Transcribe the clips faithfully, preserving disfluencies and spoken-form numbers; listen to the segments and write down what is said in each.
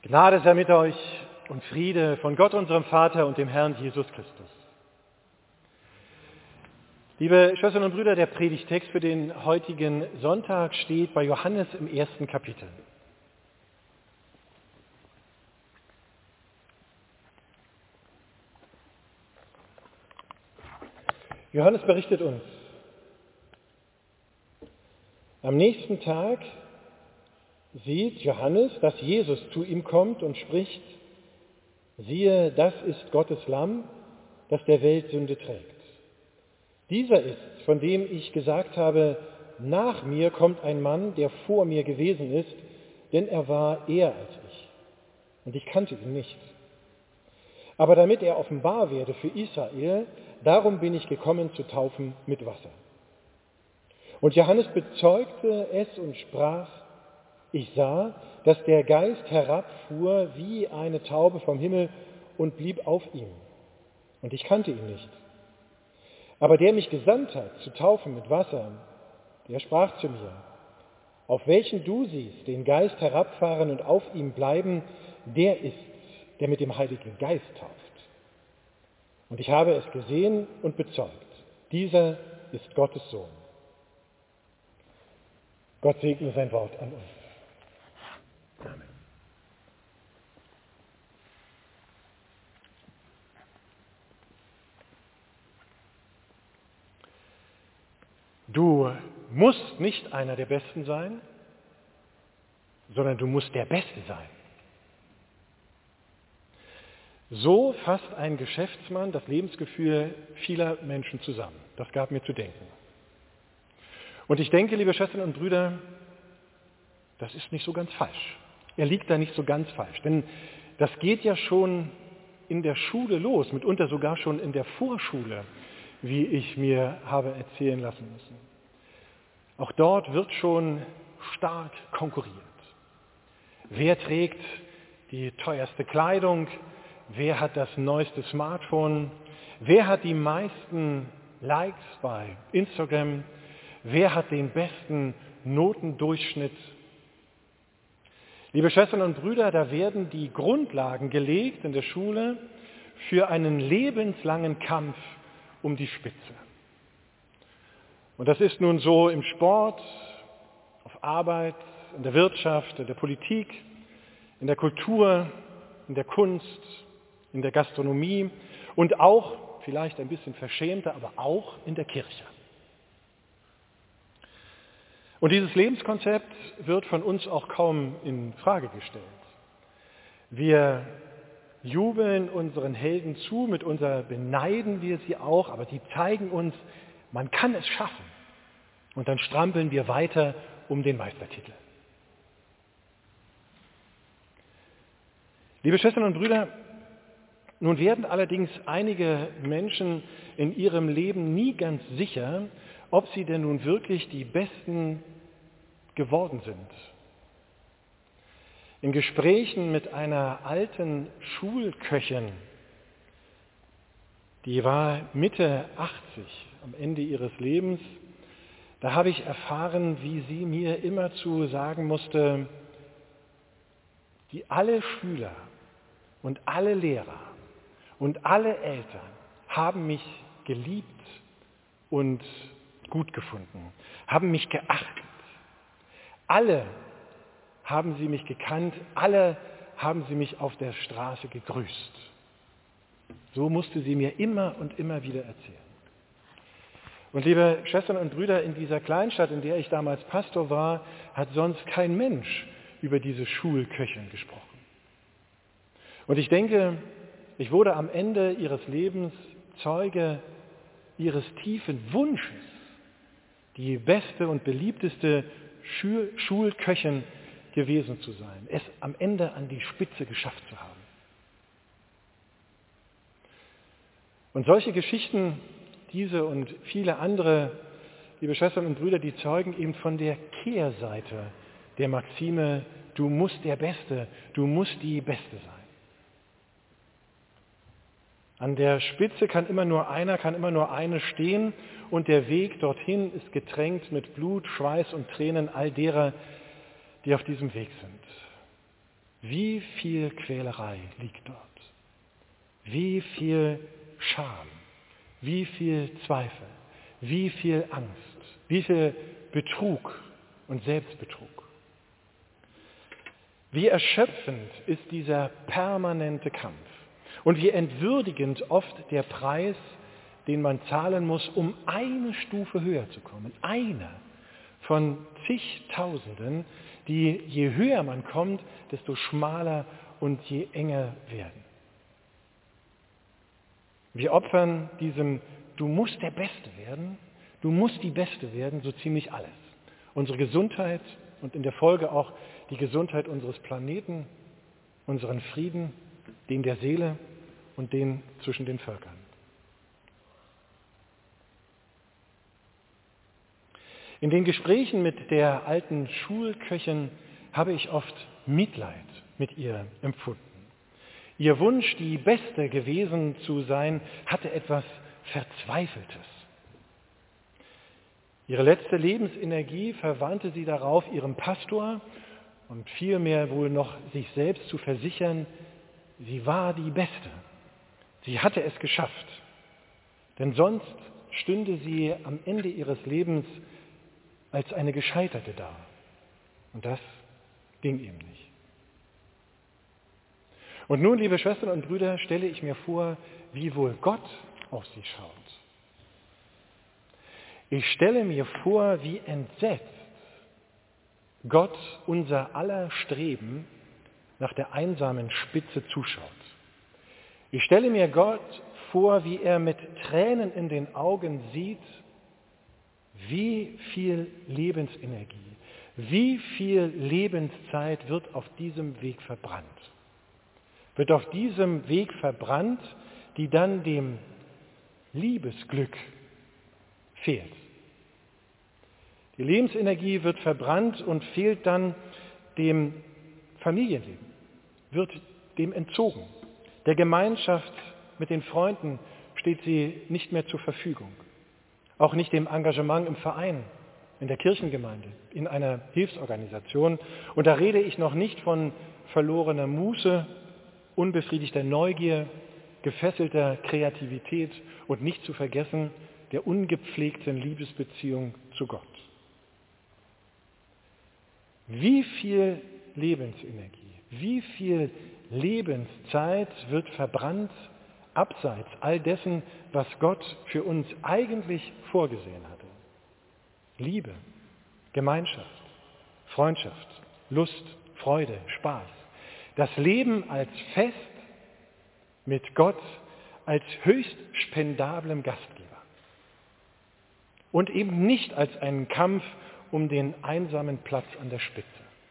Gnade sei mit euch und Friede von Gott, unserem Vater und dem Herrn Jesus Christus. Liebe Schwestern und Brüder, der Predigtext für den heutigen Sonntag steht bei Johannes im ersten Kapitel. Johannes berichtet uns: Am nächsten Tag sieht Johannes, dass Jesus zu ihm kommt und spricht: Siehe, das ist Gottes Lamm, das der Welt Sünde trägt. Dieser ist, von dem ich gesagt habe, nach mir kommt ein Mann, der vor mir gewesen ist, denn er war eher als ich. Und ich kannte ihn nicht. Aber damit er offenbar werde für Israel, darum bin ich gekommen zu taufen mit Wasser. Und Johannes bezeugte es und sprach: Ich sah, dass der Geist herabfuhr wie eine Taube vom Himmel und blieb auf ihm. Und ich kannte ihn nicht. Aber der mich gesandt hat, zu taufen mit Wasser, der sprach zu mir: Auf welchen du siehst, den Geist herabfahren und auf ihm bleiben, der ist's, der mit dem Heiligen Geist tauft. Und ich habe es gesehen und bezeugt: Dieser ist Gottes Sohn. Gott segne sein Wort an uns. Amen. Du musst nicht einer der Besten sein, sondern du musst der Beste sein. So fasst ein Geschäftsmann das Lebensgefühl vieler Menschen zusammen. Das gab mir zu denken. Und ich denke, liebe Schwestern und Brüder, das ist nicht so ganz falsch. Er liegt da nicht so ganz falsch. Denn das geht ja schon in der Schule los, mitunter sogar schon in der Vorschule, wie ich mir habe erzählen lassen müssen. Auch dort wird schon stark konkurriert. Wer trägt die teuerste Kleidung? Wer hat das neueste Smartphone? Wer hat die meisten Likes bei Instagram? Wer hat den besten Notendurchschnitt? Liebe Schwestern und Brüder, da werden die Grundlagen gelegt in der Schule für einen lebenslangen Kampf um die Spitze. Und das ist nun so im Sport, auf Arbeit, in der Wirtschaft, in der Politik, in der Kultur, in der Kunst, in der Gastronomie und auch, vielleicht ein bisschen verschämter, aber auch in der Kirche. Und dieses Lebenskonzept wird von uns auch kaum in Frage gestellt. Wir jubeln unseren Helden zu, mitunter beneiden wir sie auch, aber sie zeigen uns, man kann es schaffen. Und dann strampeln wir weiter um den Meistertitel. Liebe Schwestern und Brüder, nun werden allerdings einige Menschen in ihrem Leben nie ganz sicher, ob sie denn nun wirklich die Besten geworden sind. In Gesprächen mit einer alten Schulköchin, die war Mitte achtzig, am Ende ihres Lebens, da habe ich erfahren, wie sie mir immerzu sagen musste: Die alle Schüler und alle Lehrer und alle Eltern haben mich geliebt und gut gefunden, haben mich geachtet. Alle haben sie mich gekannt, alle haben sie mich auf der Straße gegrüßt. So musste sie mir immer und immer wieder erzählen. Und liebe Schwestern und Brüder, in dieser Kleinstadt, in der ich damals Pastor war, hat sonst kein Mensch über diese Schulköchin gesprochen. Und ich denke, ich wurde am Ende ihres Lebens Zeuge ihres tiefen Wunsches, die beste und beliebteste Schulköchin gewesen zu sein, es am Ende an die Spitze geschafft zu haben. Und solche Geschichten, diese und viele andere, liebe Schwestern und Brüder, die zeugen eben von der Kehrseite der Maxime: Du musst der Beste, du musst die Beste sein. An der Spitze kann immer nur einer, kann immer nur eine stehen, und der Weg dorthin ist getränkt mit Blut, Schweiß und Tränen all derer, die auf diesem Weg sind. Wie viel Quälerei liegt dort? Wie viel Scham? Wie viel Zweifel? Wie viel Angst? Wie viel Betrug und Selbstbetrug? Wie erschöpfend ist dieser permanente Kampf und wie entwürdigend oft der Preis, den man zahlen muss, um eine Stufe höher zu kommen. Eine von zigtausenden, die je höher man kommt, desto schmaler und je enger werden. Wir opfern diesem Du musst der Beste werden, du musst die Beste werden, so ziemlich alles. Unsere Gesundheit und in der Folge auch die Gesundheit unseres Planeten, unseren Frieden, den der Seele und den zwischen den Völkern. In den Gesprächen mit der alten Schulköchin habe ich oft Mitleid mit ihr empfunden. Ihr Wunsch, die Beste gewesen zu sein, hatte etwas Verzweifeltes. Ihre letzte Lebensenergie verwandte sie darauf, ihrem Pastor und vielmehr wohl noch sich selbst zu versichern, sie war die Beste. Sie hatte es geschafft. Denn sonst stünde sie am Ende ihres Lebens als eine Gescheiterte da. Und das ging ihm nicht. Und nun, liebe Schwestern und Brüder, stelle ich mir vor, wie wohl Gott auf sie schaut. Ich stelle mir vor, wie entsetzt Gott unser aller Streben nach der einsamen Spitze zuschaut. Ich stelle mir Gott vor, wie er mit Tränen in den Augen sieht, wie viel Lebensenergie, wie viel Lebenszeit wird auf diesem Weg verbrannt. Wird auf diesem Weg verbrannt, die dann dem Liebesglück fehlt. Die Lebensenergie wird verbrannt und fehlt dann dem Familienleben, wird dem entzogen. Der Gemeinschaft mit den Freunden steht sie nicht mehr zur Verfügung. Auch nicht dem Engagement im Verein, in der Kirchengemeinde, in einer Hilfsorganisation. Und da rede ich noch nicht von verlorener Muße, unbefriedigter Neugier, gefesselter Kreativität und nicht zu vergessen der ungepflegten Liebesbeziehung zu Gott. Wie viel Lebensenergie, wie viel Lebenszeit wird verbrannt abseits all dessen, was Gott für uns eigentlich vorgesehen hatte. Liebe, Gemeinschaft, Freundschaft, Lust, Freude, Spaß. Das Leben als Fest mit Gott als höchst spendablem Gastgeber. Und eben nicht als einen Kampf um den einsamen Platz an der Spitze.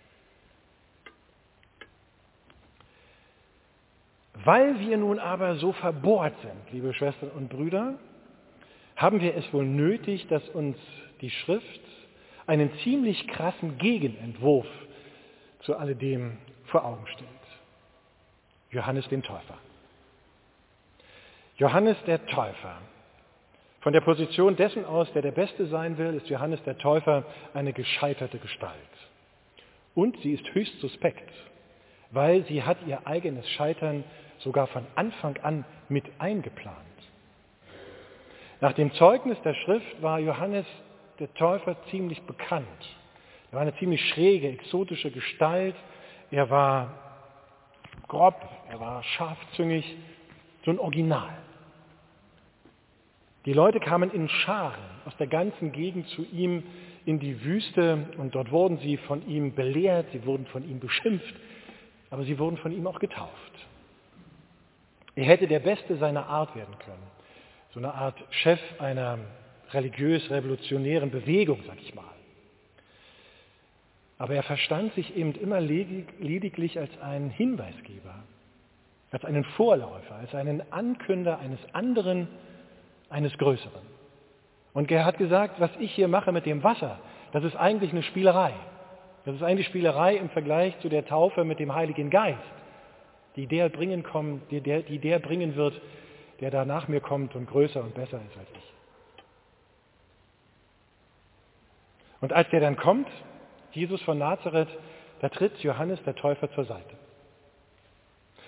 Weil wir nun aber so verbohrt sind, liebe Schwestern und Brüder, haben wir es wohl nötig, dass uns die Schrift einen ziemlich krassen Gegenentwurf zu alledem vor Augen stellt. Johannes den Täufer. Johannes der Täufer. Von der Position dessen aus, der der Beste sein will, ist Johannes der Täufer eine gescheiterte Gestalt. Und sie ist höchst suspekt, weil sie hat ihr eigenes Scheitern sogar von Anfang an mit eingeplant. Nach dem Zeugnis der Schrift war Johannes der Täufer ziemlich bekannt. Er war eine ziemlich schräge, exotische Gestalt. Er war grob, er war scharfzüngig, so ein Original. Die Leute kamen in Scharen aus der ganzen Gegend zu ihm in die Wüste und dort wurden sie von ihm belehrt, sie wurden von ihm beschimpft, aber sie wurden von ihm auch getauft. Er hätte der Beste seiner Art werden können, so eine Art Chef einer religiös-revolutionären Bewegung, sag ich mal. Aber er verstand sich eben immer lediglich als einen Hinweisgeber, als einen Vorläufer, als einen Ankünder eines anderen, eines Größeren. Und er hat gesagt, was ich hier mache mit dem Wasser, das ist eigentlich eine Spielerei. Das ist eigentlich Spielerei im Vergleich zu der Taufe mit dem Heiligen Geist, die der bringen, kommt, die der, die der bringen wird, der da nach mir kommt und größer und besser ist als ich. Und als der dann kommt, Jesus von Nazareth, da tritt Johannes der Täufer zur Seite.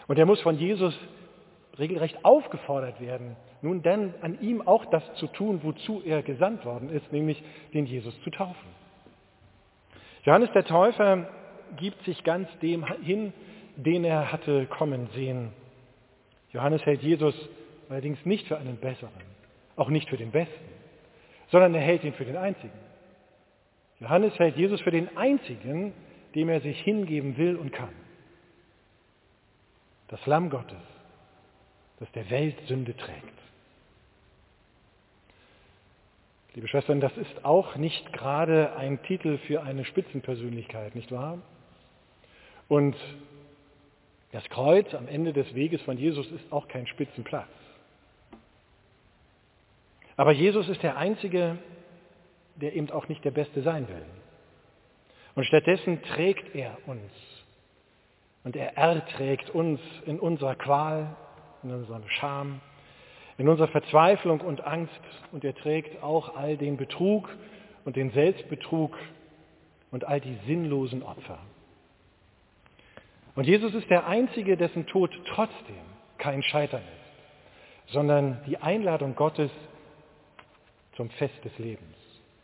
Und er muss von Jesus regelrecht aufgefordert werden, nun dann an ihm auch das zu tun, wozu er gesandt worden ist, nämlich den Jesus zu taufen. Johannes der Täufer gibt sich ganz dem hin, den er hatte kommen sehen. Johannes hält Jesus allerdings nicht für einen besseren, auch nicht für den Besten, sondern er hält ihn für den Einzigen. Johannes hält Jesus für den Einzigen, dem er sich hingeben will und kann. Das Lamm Gottes, das der Welt Sünde trägt. Liebe Schwestern, das ist auch nicht gerade ein Titel für eine Spitzenpersönlichkeit, nicht wahr? Und das Kreuz am Ende des Weges von Jesus ist auch kein Spitzenplatz. Aber Jesus ist der Einzige, der eben auch nicht der Beste sein will. Und stattdessen trägt er uns. Und er erträgt uns in unserer Qual, in unserem Scham, in unserer Verzweiflung und Angst. Und er trägt auch all den Betrug und den Selbstbetrug und all die sinnlosen Opfer. Und Jesus ist der Einzige, dessen Tod trotzdem kein Scheitern ist, sondern die Einladung Gottes zum Fest des Lebens.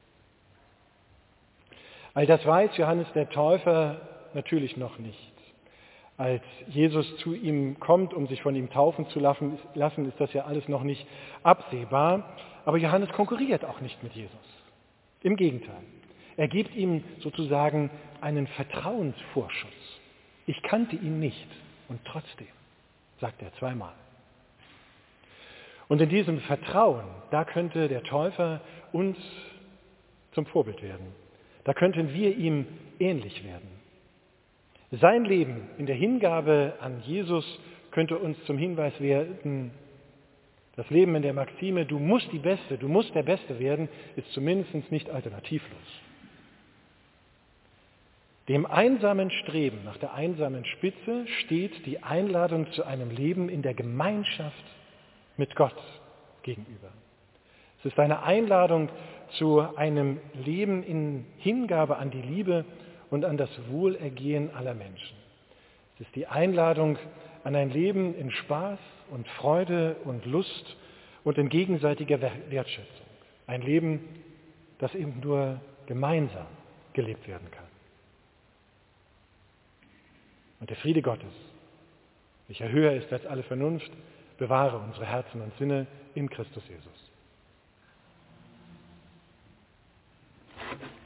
All das weiß Johannes der Täufer natürlich noch nicht. Als Jesus zu ihm kommt, um sich von ihm taufen zu lassen, ist das ja alles noch nicht absehbar. Aber Johannes konkurriert auch nicht mit Jesus. Im Gegenteil. Er gibt ihm sozusagen einen Vertrauensvorschuss. Ich kannte ihn nicht und trotzdem, sagt er zweimal. Und in diesem Vertrauen, da könnte der Täufer uns zum Vorbild werden. Da könnten wir ihm ähnlich werden. Sein Leben in der Hingabe an Jesus könnte uns zum Hinweis werden, das Leben in der Maxime, du musst die Beste, du musst der Beste werden, ist zumindest nicht alternativlos. Dem einsamen Streben nach der einsamen Spitze steht die Einladung zu einem Leben in der Gemeinschaft mit Gott gegenüber. Es ist eine Einladung zu einem Leben in Hingabe an die Liebe und an das Wohlergehen aller Menschen. Es ist die Einladung an ein Leben in Spaß und Freude und Lust und in gegenseitiger Wertschätzung. Ein Leben, das eben nur gemeinsam gelebt werden kann. Und der Friede Gottes, welcher höher ist als alle Vernunft, bewahre unsere Herzen und Sinne in Christus Jesus.